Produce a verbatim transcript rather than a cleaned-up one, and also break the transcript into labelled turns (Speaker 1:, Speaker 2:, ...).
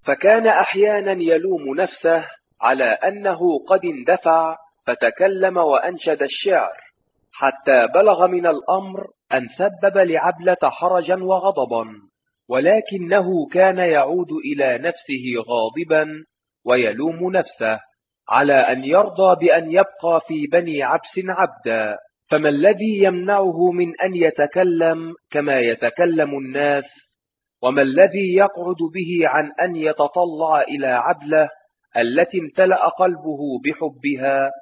Speaker 1: فكان أحيانا يلوم نفسه على أنه قد اندفع فتكلم وأنشد الشعر، حتى بلغ من الأمر أن سبب لعبلة حرجا وغضبا، ولكنه كان يعود إلى نفسه غاضبا ويلوم نفسه على أن يرضى بأن يبقى في بني عبس عبدا. فما الذي يمنعه من أن يتكلم كما يتكلم الناس؟ وما الذي يقعد به عن أن يتطلع إلى عبلة التي امتلأ قلبه بحبها